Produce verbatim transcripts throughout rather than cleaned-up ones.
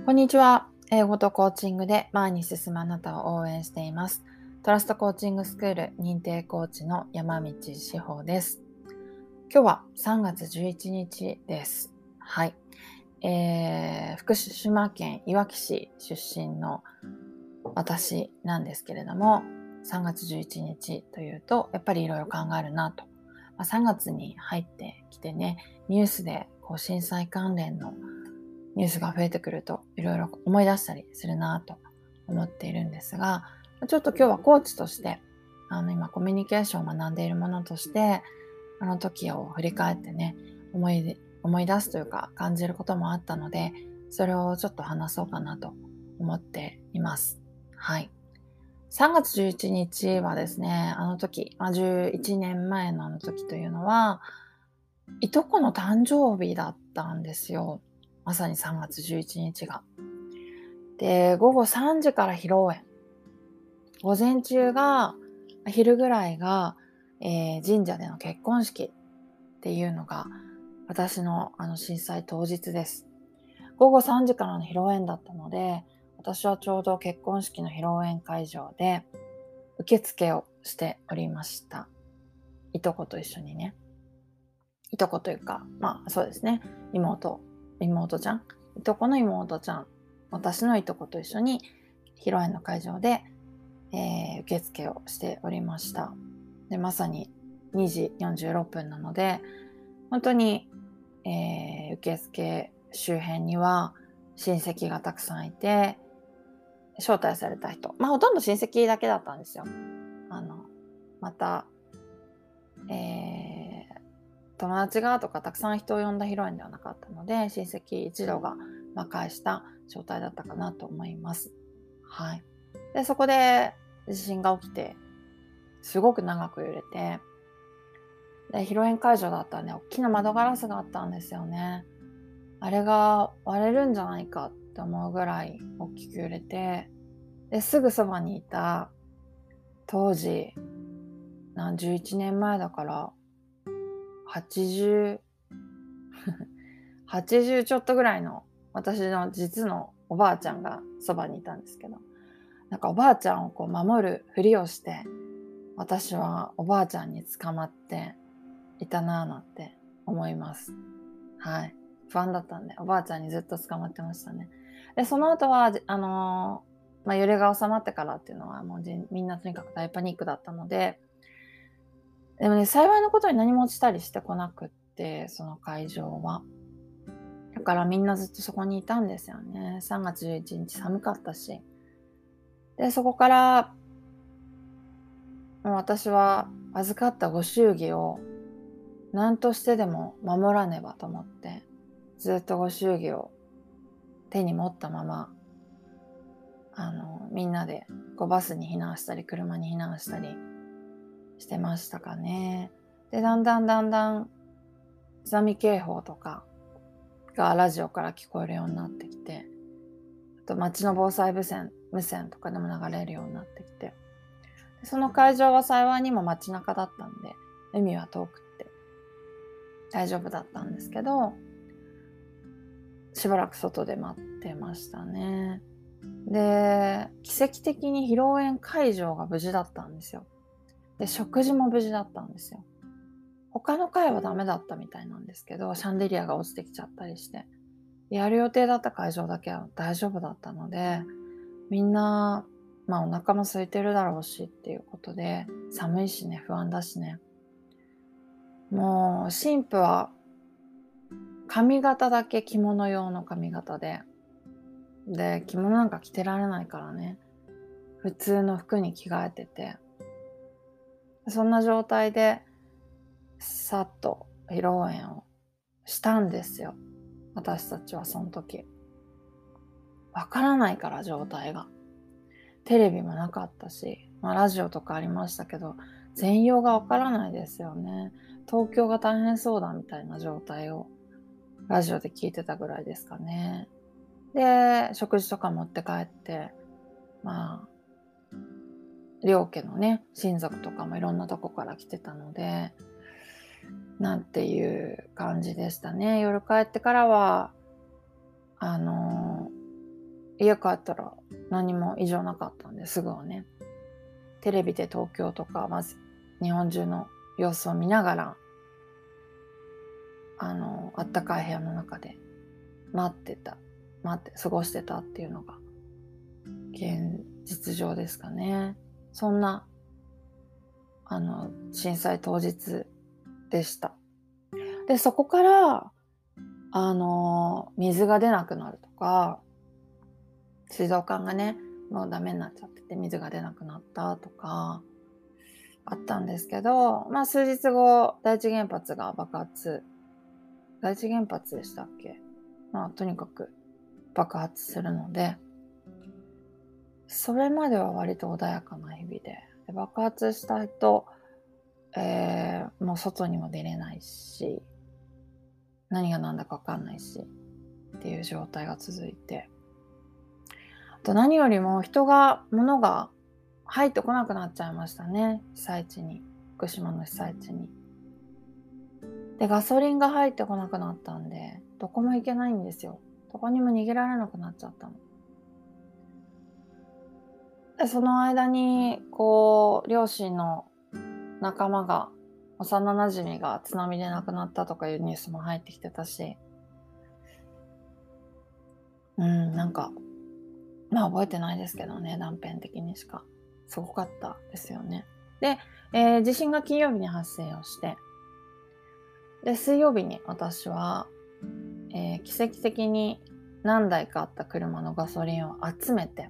こんにちは。英語とコーチングで前に進むあなたを応援しています。トラストコーチングスクール認定コーチの山道志保です。今日はさんがつじゅういちにちです。はい。えー、福島県いわき市出身の私なんですけれども、さんがつじゅういちにちというと、やっぱりいろいろ考えるなと。まあ、さんがつに入ってきてね、ニュースでこう震災関連のニュースが増えてくるといろいろ思い出したりするなと思っているんですが、ちょっと今日はコーチとして、あの今コミュニケーションを学んでいるものとして、あの時を振り返ってね、思い、思い出すというか感じることもあったので、それをちょっと話そうかなと思っています。はい。さんがつじゅういちにちはですね、あの時、まあ、じゅういちねんまえのあの時というのは、いとこの誕生日だったんですよ。まさにさんがつじゅういちにちが。で、ごごさんじから披露宴。午前中が、昼ぐらいが、えー、神社での結婚式っていうのが、私のあの震災当日です。ごごさんじからの披露宴だったので、私はちょうど結婚式の披露宴会場で受付をしておりました。いとこと一緒にね。いとこというか、まあそうですね。妹、妹ちゃん。いとこの妹ちゃん。私のいとこと一緒に披露宴の会場で、えー、受付をしておりました。で、まさににじよんじゅうろっぷんなので、本当に、えー、受付周辺には親戚がたくさんいて、招待された人。まあほとんど親戚だけだったんですよ。あの、また、えー、友達がとかたくさん人を呼んだ披露宴ではなかったので、親戚一同が魔界した招待だったかなと思います。はい。で、そこで地震が起きて、すごく長く揺れて、で、披露宴会場だったらね、大きな窓ガラスがあったんですよね。あれが割れるんじゃないかって思うぐらい大きく揺れて、で、すぐそばにいた当時、何じゅういちねんまえだから、はちじゅう、はちじゅうちょっとぐらいの私の実のおばあちゃんがそばにいたんですけど、なんかおばあちゃんをこう守るふりをして、私はおばあちゃんに捕まっていたなぁなんて思います。はい。不安だったんで、おばあちゃんにずっと捕まってましたね。で、その後は、あのー、まあ、揺れが収まってからっていうのはもうみんなとにかく大パニックだったので、でもね、幸いなことに何も落ちたりしてこなくって、その会場は。だからみんなずっとそこにいたんですよね。さんがつじゅういちにち寒かったし。で、そこから、もう私は預かったご祝儀を何としてでも守らねばと思って、ずっとご祝儀を手に持ったまま、あの、みんなでこうバスに避難したり、車に避難したりしてましたかね。で、だんだんだんだん津波警報とかがラジオから聞こえるようになってきて、あと街の防災無線、無線とかでも流れるようになってきて、その会場は幸いにも街中だったんで、海は遠くって大丈夫だったんですけど、しばらく外で待ってましたね。で、奇跡的に披露宴会場が無事だったんですよ。で、食事も無事だったんですよ。他の会はダメだったみたいなんですけど、シャンデリアが落ちてきちゃったりして、やる予定だった会場だけは大丈夫だったので、みんな、まあお腹も空いてるだろうしっていうことで、寒いしね、不安だしね。もう、神父は髪型だけ着物用の髪型で、で、着物なんか着てられないからね、普通の服に着替えてて、そんな状態で、さっと披露宴をしたんですよ。私たちはその時。わからないから状態が。テレビもなかったし、まあラジオとかありましたけど、全容がわからないですよね。東京が大変そうだみたいな状態をラジオで聞いてたぐらいですかね。で、食事とか持って帰って、まあ、両家のね、親族とかもいろんなとこから来てたので、なんていう感じでしたね。夜帰ってからは、あの家帰ったら何も異常なかったんで、すぐはね、テレビで東京とか、まず日本中の様子を見ながら、あの、あったかい部屋の中で待ってた、待って、過ごしてたっていうのが、現実上ですかね。そんな、あの、震災当日でした。で、そこから、あの、水が出なくなるとか、水道管がね、もうダメになっちゃってて水が出なくなったとか、あったんですけど、まあ数日後、第一原発が爆発、第一原発でしたっけ？まあとにかく爆発するので、それまでは割と穏やかな日々で、で爆発した後、えー、もう外にも出れないし、何が何だか分かんないしっていう状態が続いて、あと何よりも人が物が入ってこなくなっちゃいましたね。被災地に、福島の被災地に。でガソリンが入ってこなくなったんで、どこも行けないんですよ。どこにも逃げられなくなっちゃったの。でその間にこう両親の仲間が、幼馴染が津波で亡くなったとかいうニュースも入ってきてたし、うんなんかまあ覚えてないですけどね、断片的にしか。すごかったですよね。で、えー、地震が金曜日に発生をして、で水曜日に私は、えー、奇跡的に何台かあった車のガソリンを集めて、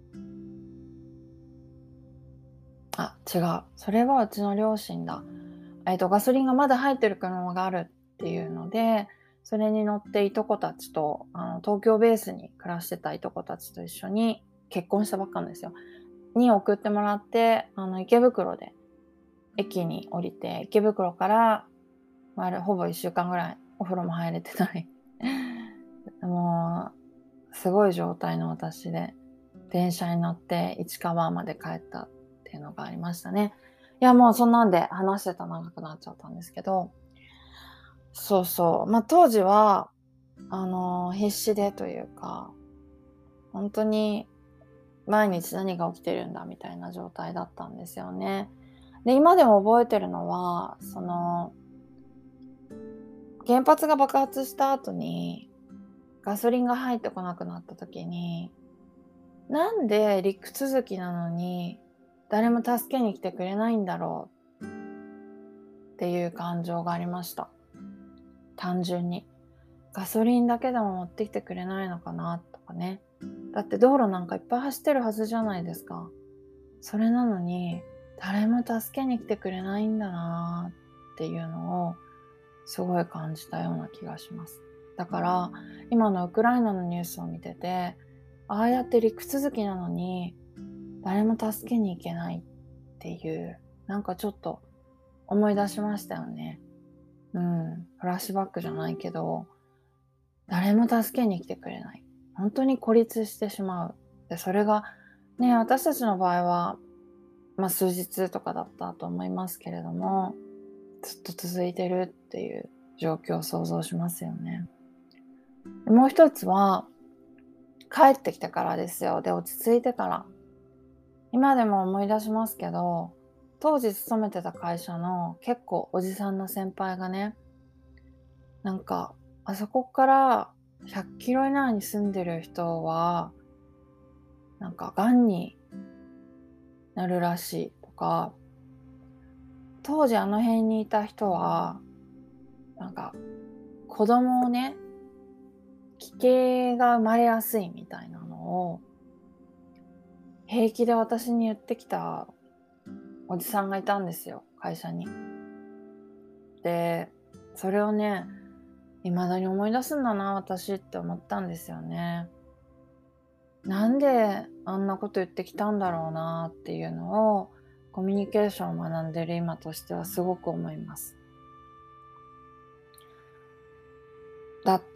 あ、違う。それはうちの両親だ。えっと、ガソリンがまだ入ってる車があるっていうので、それに乗っていとこたちと、あの、東京ベースに暮らしてたいとこたちと一緒に結婚したばっかなんですよ。に送ってもらって、あの、池袋で駅に降りて、池袋から、まあ、ほぼいっしゅうかんぐらいお風呂も入れてない。もう、すごい状態の私で、電車に乗って市川まで帰ったっていうのがありましたね。いや、もうそんなんで話してたら長くなっちゃったんですけど、そうそう。まあ当時は、あのー、必死でというか、本当に毎日何が起きてるんだみたいな状態だったんですよね。で、今でも覚えてるのは、その、原発が爆発した後に、ガソリンが入ってこなくなった時に、なんで陸続きなのに、誰も助けに来てくれないんだろうっていう感情がありました。単純に。ガソリンだけでも持ってきてくれないのかなとかね。だって道路なんかいっぱい走ってるはずじゃないですか。それなのに、誰も助けに来てくれないんだなっていうのをすごい感じたような気がします。だから今のウクライナのニュースを見てて、ああやって陸続きなのに誰も助けに行けないっていう、なんかちょっと思い出しましたよね。うん、フラッシュバックじゃないけど、誰も助けに来てくれない。本当に孤立してしまう。で、それがね、私たちの場合は、まあ数日とかだったと思いますけれども、ずっと続いてるっていう状況を想像しますよね。もう一つは、帰ってきてからですよ。で、落ち着いてから。今でも思い出しますけど、当時勤めてた会社の結構おじさんの先輩がね、なんか、あそこからひゃっキロ以内に住んでる人は、なんか、癌になるらしいとか、当時あの辺にいた人は、なんか、子供をね、奇形が生まれやすいみたいなのを、平気で私に言ってきたおじさんがいたんですよ、会社に。で、それをね、未だに思い出すんだな、私って思ったんですよね。なんであんなこと言ってきたんだろうなっていうのを、コミュニケーションを学んでる今としてはすごく思います。だって、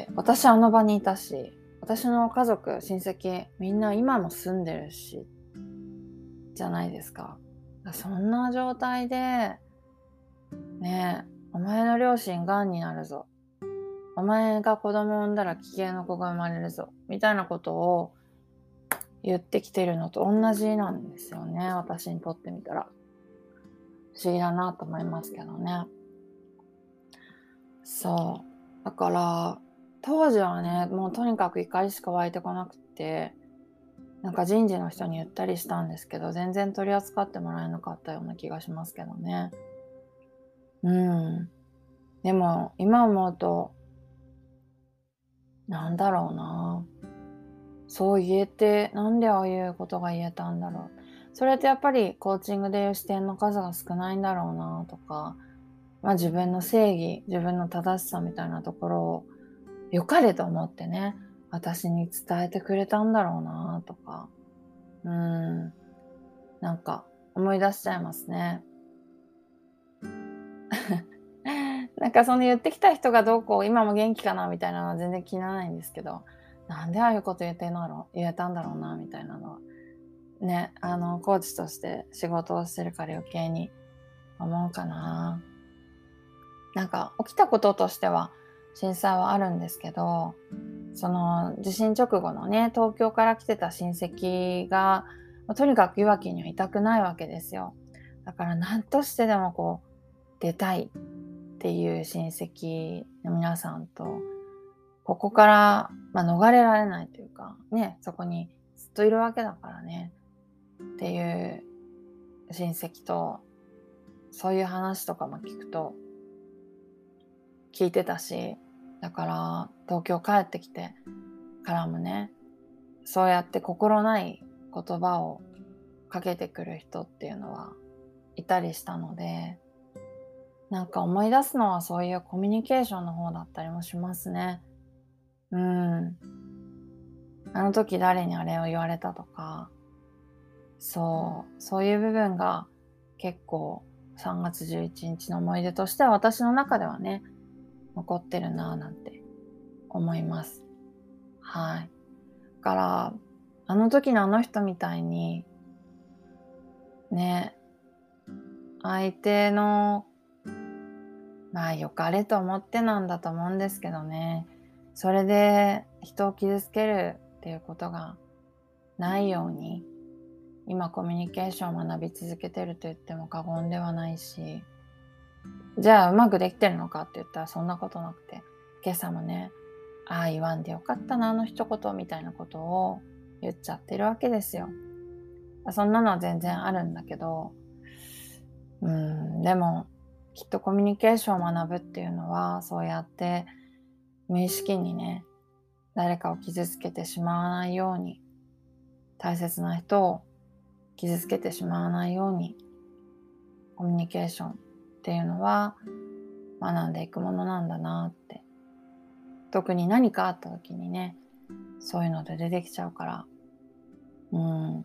私あの場にいたし、私の家族、親戚、みんな今も住んでるし、じゃないですか。そんな状態で、ねえ、お前の両親がんになるぞ。 お前が子供を産んだら奇形の子が生まれるぞみたいなことを言ってきてるのと同じなんですよね。私にとってみたら不思議だなと思いますけどね。そうだから当時はね、もうとにかく怒りしか湧いてこなくて、なんか人事の人に言ったりしたんですけど、全然取り扱ってもらえなかったような気がしますけどね。うん。でも今思うと、なんだろうな。そう言えて、なんでああいうことが言えたんだろう。それってやっぱりコーチングでいう視点の数が少ないんだろうなとか、まあ自分の正義、自分の正しさみたいなところを良かれと思ってね、私に伝えてくれたんだろうなとか、うーん、なんか思い出しちゃいますね。なんかその言ってきた人がどうこう、今も元気かなみたいなのは全然気にならないんですけど、なんでああいうこと言えてんだろう、言えたんだろうなみたいなのは、ね、あの、コーチとして仕事をしてるから余計に思うかな。なんか起きたこととしては震災はあるんですけど、その地震直後のね、東京から来てた親戚が、とにかくいわきにはいたくないわけですよ。だから何としてでもこう出たいっていう親戚の皆さんと、ここから、まあ、逃れられないというか、ね、そこにずっといるわけだからねっていう親戚と、そういう話とかも聞くと聞いてたし、だから東京帰ってきてからもね、そうやって心ない言葉をかけてくる人っていうのはいたりしたので、なんか思い出すのはそういうコミュニケーションの方だったりもしますね。うん。あの時誰にあれを言われたとか、そう、そういう部分が結構さんがつじゅういちにちの思い出としては私の中ではね、残ってるなぁなんて思います。はい。だから、あの時のあの人みたいに、ね、相手の、まあ良かれと思ってなんだと思うんですけどね、それで人を傷つけるっていうことがないように、今コミュニケーションを学び続けてると言っても過言ではないし、じゃあうまくできてるのかって言ったらそんなことなくて、今朝もね、ああ言わんでよかったなあの一言みたいなことを言っちゃってるわけですよ。そんなのは全然あるんだけど、うーん、でもきっとコミュニケーションを学ぶっていうのはそうやって無意識にね、誰かを傷つけてしまわないように、大切な人を傷つけてしまわないように、コミュニケーションっていうのは学んでいくものなんだなって。特に何かあった時にね、そういうので出てきちゃうから、うん、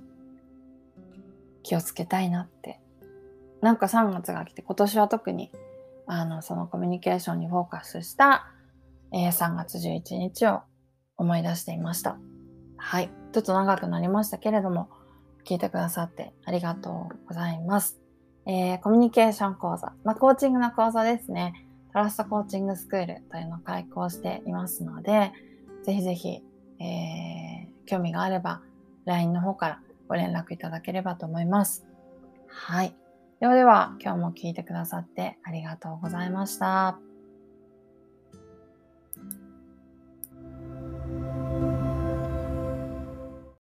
気をつけたいなって。なんかさんがつが来て今年は特にあのそのコミュニケーションにフォーカスした、えー、さんがつじゅういちにちを思い出していました。はい。ちょっと長くなりましたけれども、聞いてくださってありがとうございます。えー、コミュニケーション講座、まあ、コーチングの講座ですね。トラストコーチングスクールというのを開講していますので、ぜひぜひ、えー、興味があれば ライン の方からご連絡いただければと思います。はい。ではでは、今日も聞いてくださってありがとうございました。